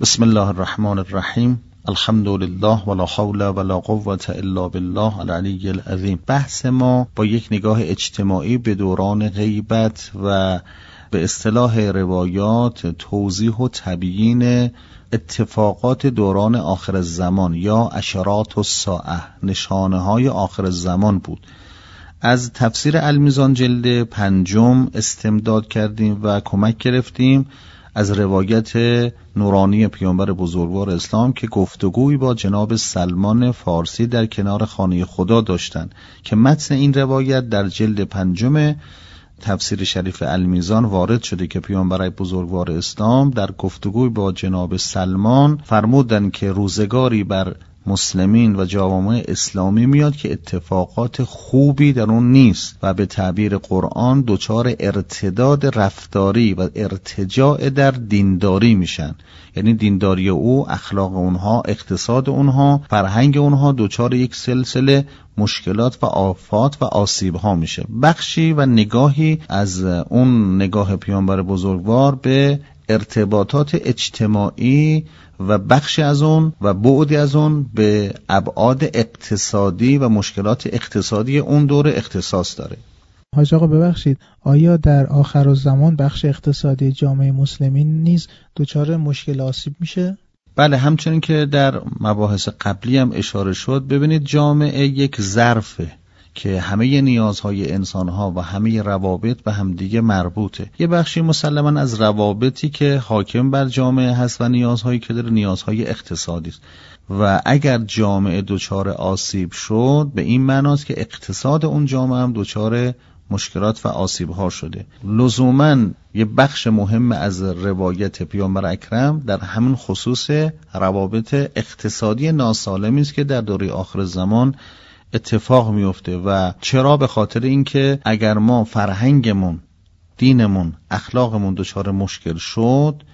بسم الله الرحمن الرحیم. الحمد لله ولا حول ولا قوة الا بالله العلی العظیم. بحث ما با یک نگاه اجتماعی به دوران غیبت و به اصطلاح روایات توضیح و تبیین اتفاقات دوران آخر الزمان یا اشارات الساعه، نشانه های آخر الزمان بود. از تفسیر المیزان جلد 5 استمداد کردیم و کمک گرفتیم از روایت نورانی پیامبر بزرگوار اسلام که گفتگویی با جناب سلمان فارسی در کنار خانه خدا داشتند که متن این روایت در جلد 5 تفسیر شریف المیزان وارد شده که پیامبر بزرگوار اسلام در گفتگوی با جناب سلمان فرمودند که روزگاری بر مسلمین و جوامع اسلامی میاد که اتفاقات خوبی در اون نیست و به تعبیر قرآن دچار ارتداد رفتاری و ارتجاع در دینداری میشن. یعنی دینداری او، اخلاق اونها، اقتصاد اونها، فرهنگ اونها دچار یک سلسله مشکلات و آفات و آسیب ها میشه. بخشی و نگاهی از اون نگاه پیامبر بزرگوار به ارتباطات اجتماعی و بخشی از اون و بعدی از اون به ابعاد اقتصادی و مشکلات اقتصادی اون دوره اختصاص داره. حاج آقا ببخشید، آیا در آخر الزمان بخش اقتصادی جامعه مسلمین نیز دچار مشکل آسیب میشه؟ بله، همچنین که در مباحث قبلی هم اشاره شد، ببینید جامعه یک ظرفه که همه نیازهای انسانها و همه روابط به همدیگه مربوطه. یه بخشی مسلماً از روابطی که حاکم بر جامعه هست و نیازهایی که داره نیازهای اقتصادی است و اگر جامعه دچار آسیب شد به این معناست که اقتصاد اون جامعه هم دچار مشکلات و آسیب‌ها شده. لزوماً یه بخش مهم از روایت پیامبر اکرم در همین خصوص روابط اقتصادی ناسالمی است که در دوره آخر زمان اتفاق میفته. و چرا؟ به خاطر اینکه اگر ما فرهنگمون، دینمون، اخلاقمون دچار مشکل شد،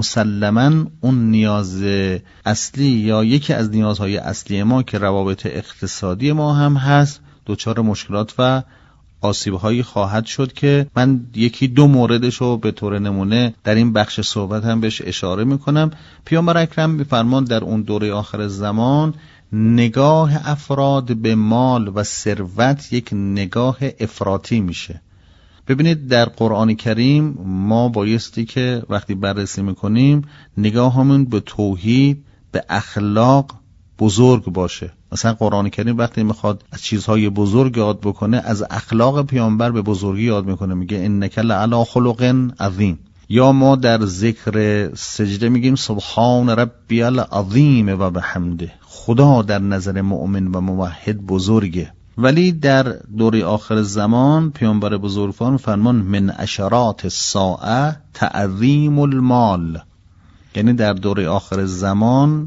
مسلماً اون نیاز اصلی یا یکی از نیازهای اصلی ما که روابط اقتصادی ما هم هست دچار مشکلات و آسیب‌هایی خواهد شد که من یکی دو موردش رو به طور نمونه در این بخش صحبت هم بهش اشاره میکنم. پیامبر اکرم میفرمان در اون دوره آخر زمان نگاه افراد به مال و ثروت یک نگاه افراطی میشه. ببینید در قرآن کریم ما بایستی که وقتی بررسی میکنیم نگاهمون به توحید، به اخلاق بزرگ باشه. مثلا قرآن کریم وقتی میخواد از چیزهای بزرگ یاد بکنه از اخلاق پیامبر به بزرگی یاد میکنه، میگه انک لعلی خلق عظیم. یا ما در ذکر سجده میگیم سبحان ربی العظیم و بحمده. خدا در نظر مؤمن و موحد بزرگه. ولی در دوره آخر زمان پیامبر بزرگوار فرمان من اشارات الساعه تعظیم المال، یعنی در دوره آخر زمان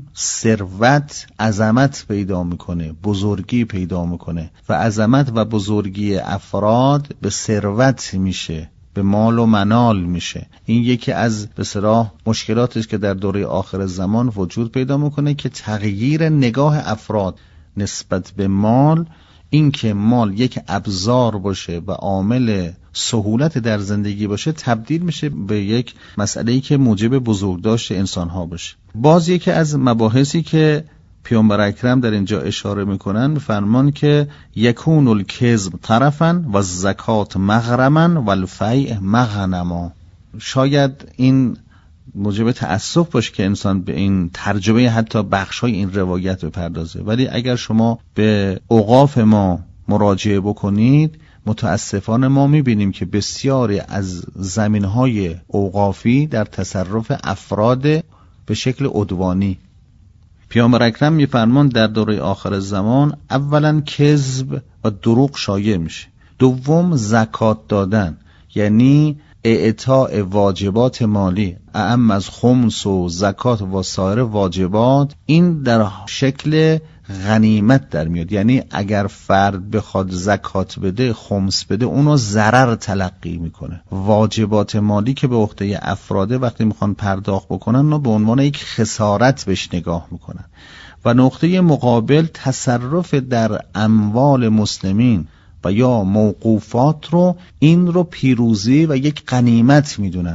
ثروت عظمت پیدا میکنه، بزرگی پیدا میکنه و عظمت و بزرگی افراد به ثروت میشه، به مال و منال میشه. این یکی از به اصطلاح مشکلاتی است که در دوره آخر زمان وجود پیدا میکنه که تغییر نگاه افراد نسبت به مال، این که مال یک ابزار باشه و عامل سهولت در زندگی باشه، تبدیل میشه به یک مسئله‌ای که موجب بزرگداشت انسان‌ها باشه. باز یکی از مباحثی که پیامبر اکرم در اینجا اشاره میکنن میفرمان که یکون الکذب طرفا و الزکات مغرما و الفیء مغنما. شاید این موجب تأسف باشه که انسان به این ترجمه حتی بخشای این روایت بپردازه، ولی اگر شما به اوقاف ما مراجعه بکنید متاسفانه ما میبینیم که بسیاری از زمینهای اوقافی در تصرف افراد به شکل عدوانی. پیامبر اکرم میفرمان در دوره آخر زمان اولا کذب و دروغ شایع میشه، دوم زکات دادن یعنی اعطاء واجبات مالی اعم از خمس و زکات و سایر واجبات، این در شکل غنیمت در میاد. یعنی اگر فرد بخواد زکات بده، خمس بده، اونو ضرر تلقی میکنه. واجبات مالی که به عهده افراده وقتی میخوان پرداخت بکنن اونو به عنوان یک خسارت بهش نگاه میکنن. و نقطه مقابل تصرف در اموال مسلمین و یا موقوفات رو، این رو پیروزی و یک غنیمت میدونن.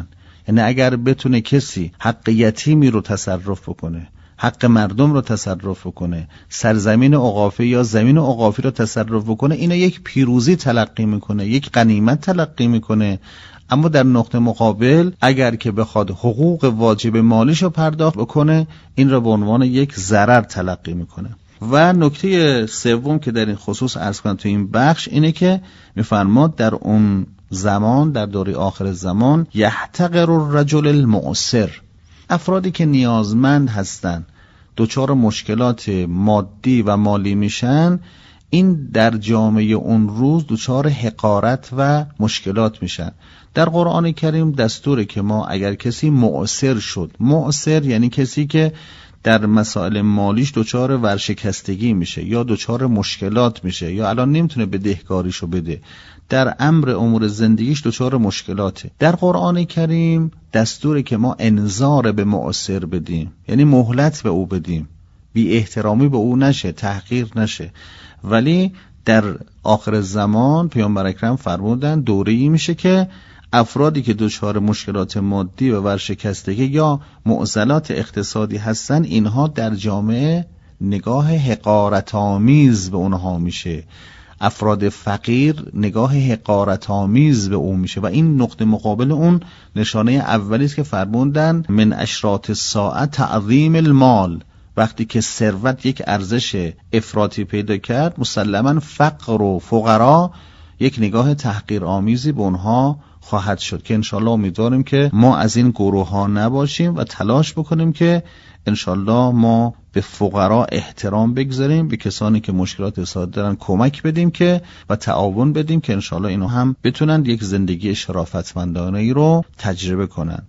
یعنی اگر بتونه کسی حق یتیمی رو تصرف بکنه، حق مردم رو تصرف بکنه، سرزمین اوقافی یا زمین اوقافی رو تصرف بکنه، اینو یک پیروزی تلقی میکنه، یک غنیمت تلقی میکنه. اما در نقطه مقابل اگر که بخواد حقوق واجب مالیش رو پرداخت بکنه، این رو به عنوان یک ضرر تلقی میکنه. و نکته سوم که در این خصوص عرض کنم تو این بخش اینه که میفرماد در اون زمان، در دوره آخر زمان، یحتقر الرجل المعسر، افرادی که نیازمند هستن، دچار مشکلات مادی و مالی میشن، این در جامعه اون روز دچار حقارت و مشکلات میشن. در قرآن کریم دستوره که ما اگر کسی معسر شد، معسر یعنی کسی که در مسائل مالیش دچار ورشکستگی میشه یا دچار مشکلات میشه یا الان نمیتونه بدهکاریشو بده، در امور زندگیش دچار مشکلاته. در قرآن کریم دستوره که ما انذار به معسر بدیم، یعنی مهلت به او بدیم، بی احترامی به او نشه، تحقیر نشه. ولی در آخر زمان پیامبر اکرم فرمودن دوره‌ای میشه که افرادی که دچار مشکلات مادی و ورشکستگی یا معضلات اقتصادی هستن، اینها در جامعه نگاه حقارت‌آمیز به اونها میشه، افراد فقیر نگاه حقارت‌آمیز به اون میشه. و این نقطه مقابل اون نشانه اولی است که فرمودن من اشراط الساعه تعظیم المال، وقتی که ثروت یک ارزش افراطی پیدا کرد، مسلماً فقر و فقرا یک نگاه تحقیرآمیزی به اونها خواهد شد که انشالله امیدواریم که ما از این گروه ها نباشیم و تلاش بکنیم که انشالله ما به فقرا احترام بگذاریم، به کسانی که مشکلات اقتصادی دارن کمک بدیم که و تعاون بدیم که انشالله اینو هم بتونن یک زندگی شرافتمندانه‌ای رو تجربه کنن.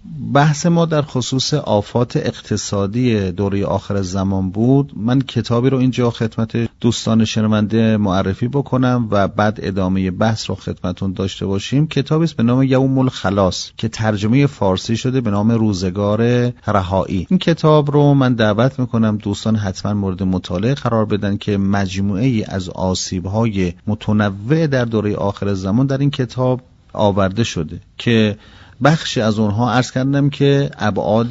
بحث ما در خصوص آفات اقتصادی دوره آخر زمان بود. من کتابی رو اینجا خدمت دوستان شنونده معرفی بکنم و بعد ادامه بحث رو خدمتون داشته باشیم. کتابی است به نام یوم الخلاص که ترجمه فارسی شده به نام روزگار رهایی. این کتاب رو من دعوت میکنم دوستان حتما مورد مطالعه قرار بدن که مجموعه ای از آسیب‌های متنوع در دوره آخر زمان در این کتاب آورده شده که بخشی از اونها عرض کردم که ابعاد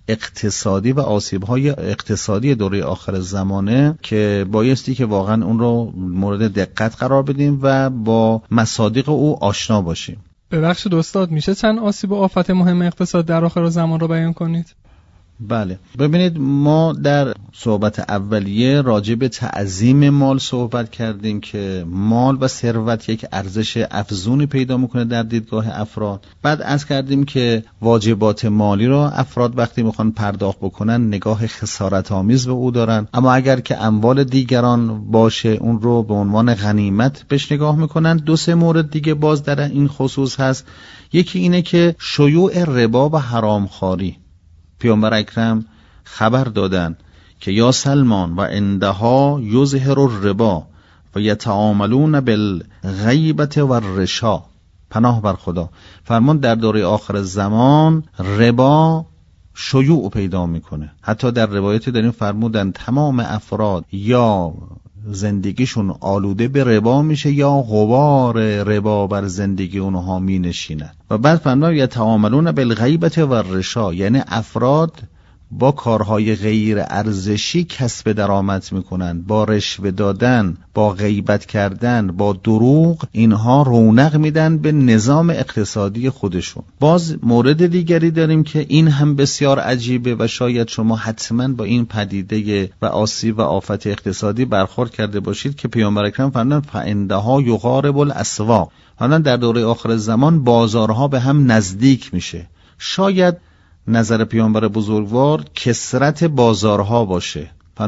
اقتصادی و آسیب‌های اقتصادی دوره آخر زمانه که بایستی که واقعا اون رو مورد دقت قرار بدیم و با مصادیق او آشنا باشیم. ببخشید استاد، میشه چند آسیب و آفت مهم اقتصاد در آخر زمان رو بیان کنید؟ بله، ببینید ما در صحبت اولیه راجع به تعظیم مال صحبت کردیم که مال و ثروت یک ارزش افزونی پیدا میکنه در دیدگاه افراد. بعد عرض کردیم که واجبات مالی را افراد وقتی میخوان پرداخت بکنن نگاه خسارت آمیز به او دارن، اما اگر که اموال دیگران باشه اون رو به عنوان غنیمت بهش نگاه میکنن. دو سه مورد دیگه باز در این خصوص هست. یکی اینه که شیوع ربا و حرامخواری. پیامبر اکرم خبر دادن که یا سلمان و عندها یظهر الربا و یتعاملون بالغیبت و الرشا، پناه بر خدا، فرمان در دوره آخر زمان ربا شیوع پیدا میکنه. حتی در روایتی داریم فرمودن تمام افراد یا زندگیشون آلوده به ربا میشه یا غبار ربا بر زندگی اونها می نشیند. و بعد فرمود یتعاملون بالغیبت و الرشا، یعنی افراد با کارهای غیر ارزشی کسب درآمد میکنن، با رشوه دادن، با غیبت کردن، با دروغ، اینها رونق میدن به نظام اقتصادی خودشون. باز مورد دیگری داریم که این هم بسیار عجیبه و شاید شما حتما با این پدیده و آسیب و آفت اقتصادی برخورد کرده باشید که پیامبر اکرم فرمودند فعندها یقارب الاسواق، حالا در دوره آخر زمان بازارها به هم نزدیک میشه. شاید نظر پیامبر بزرگوار کثرت بازارها باشه،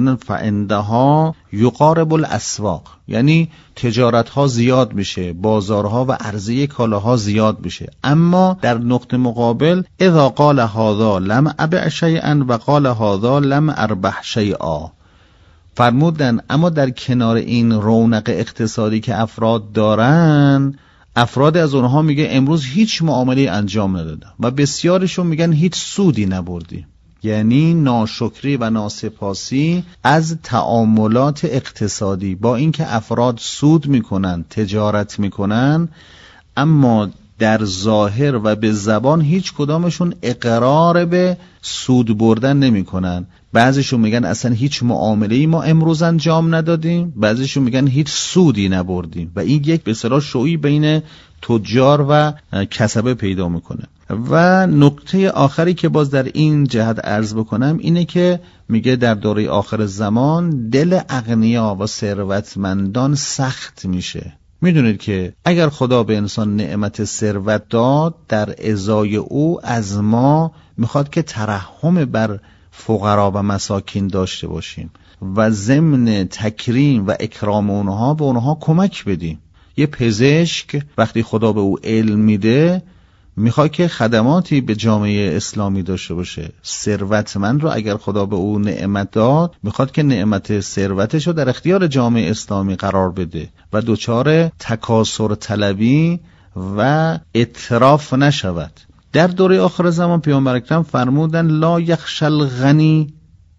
فعندها یقارب الاسواق، یعنی تجارتها زیاد میشه، بازارها و عرضه کالاها زیاد میشه. اما در نقطه مقابل اذا قال هذا لم ابع شیئا و قال هذا لم اربح شیئا، فرمودن اما در کنار این رونق اقتصادی که افراد دارن، افراد از اونها میگه امروز هیچ معامله انجام ندادم و بسیارشون میگن هیچ سودی نبردی. یعنی ناشکری و ناسپاسی از تعاملات اقتصادی. با اینکه افراد سود میکنن، تجارت میکنن، اما در ظاهر و به زبان هیچ کدامشون اقرار به سود بردن نمی کنن. بعضیشون میگن اصلا هیچ معامله‌ای ما امروز انجام ندادیم، بعضیشون میگن هیچ سودی نبردیم و این یک به اصطلاح شویی بین تجار و کسبه پیدا میکنه. و نکته آخری که باز در این جهت عرض بکنم اینه که میگه در دوره آخر زمان دل اغنیا و ثروتمندان سخت میشه. میدونید که اگر خدا به انسان نعمت ثروت داد، در ازای او از ما میخواد که ترحم بر فقرا و مساکین داشته باشیم و ضمن تکریم و اکرام اونها به اونها کمک بدیم. یه پزشک وقتی خدا به او علم میده میخواد که خدماتی به جامعه اسلامی داشته باشه. ثروتمند رو اگر خدا به او نعمت داد میخواد که نعمت ثروتش رو در اختیار جامعه اسلامی قرار بده و دچار تکاثر طلبی و اتراف نشود. در دوره آخر زمان پیامبر اکرم فرمودن لا یخشى الغنی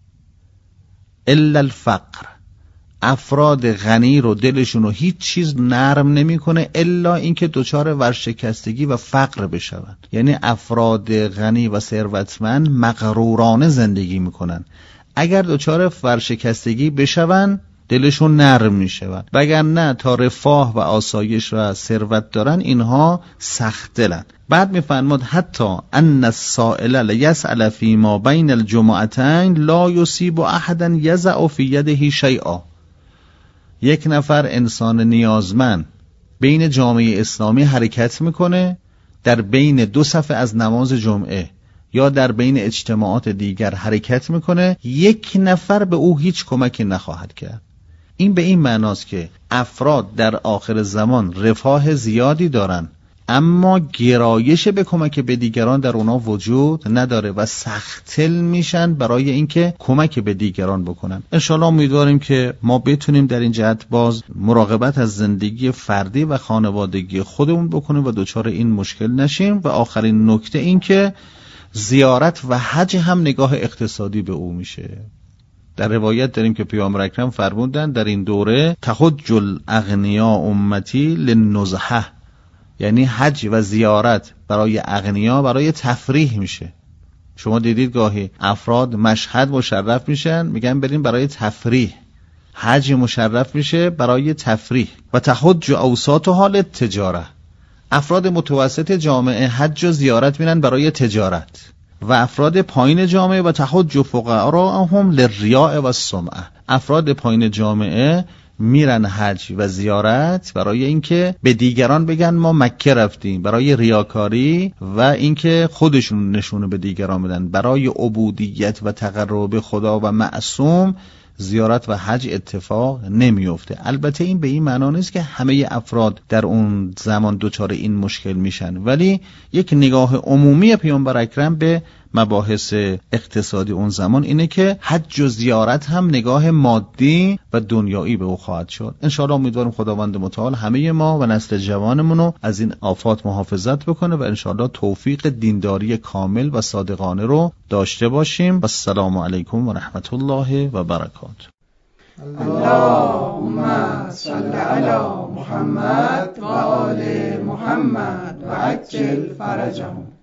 الا الفقر. افراد غنی رو دلشون رو هیچ چیز نرم نمیکنه الا اینکه دچار ورشکستگی و فقر بشوند. یعنی افراد غنی و ثروتمند مغرورانه زندگی میکنن. اگر دچار ورشکستگی بشوند دلشون نرم میشوند، وگرنه تا رفاه و آسایش و ثروت دارن اینها سخت دلن. بعد میفرماد حتی ان السائل لیسأل فی ما بین الجمعتین لا یصیب احدا یضع فی یده شیئا. یک نفر انسان نیازمند بین جامعه اسلامی حرکت میکنه، در بین دو صف از نماز جمعه یا در بین اجتماعات دیگر حرکت میکنه، یک نفر به او هیچ کمکی نخواهد کرد. این به این معناست که افراد در آخر زمان رفاه زیادی دارن اما گرایش به کمک به دیگران در اونا وجود نداره و سخت‌دل میشن برای اینکه کمک به دیگران بکنن. انشالله امیدواریم که ما بتونیم در این جهت باز مراقبت از زندگی فردی و خانوادگی خودمون بکنیم و دچار این مشکل نشیم. و آخرین نکته این که زیارت و حج هم نگاه اقتصادی به او میشه. در روایت داریم که پیامبر اکرم فرمودن در این دوره تحج الاغنیا امتی للنزهه، یعنی حج و زیارت برای اغنیا برای تفریح میشه. شما دیدید گاهی افراد مشهد مشرف میشن میگن بریم برای تفریح، حج مشرف میشه برای تفریح. و تحج اوساطها للتجاره، افراد متوسط جامعه حج و زیارت میرن برای تجارت و افراد پایین جامعه و تحج فقراءهم للریاء و السمعه، افراد پایین جامعه میرن حج و زیارت برای اینکه به دیگران بگن ما مکه رفتیم، برای ریاکاری و اینکه خودشون نشونه به دیگران بدن. برای عبودیت و تقرب به خدا و معصوم زیارت و حج اتفاق نمیفته. البته این به این معنا نیست که همه افراد در اون زمان دچار این مشکل میشن، ولی یک نگاه عمومی پیامبر اکرم به مباحث اقتصادی اون زمان اینه که حج و زیارت هم نگاه مادی و دنیایی به او خواهد شد. انشاءالله امیدوارم خداوند متعال همه ما و نسل جوانمون رو از این آفات محافظت بکنه و انشاءالله توفیق دینداری کامل و صادقانه رو داشته باشیم. السلام علیکم و رحمت الله و برکاته. اللهم صل علی محمد و آل محمد و عجل فرجهم.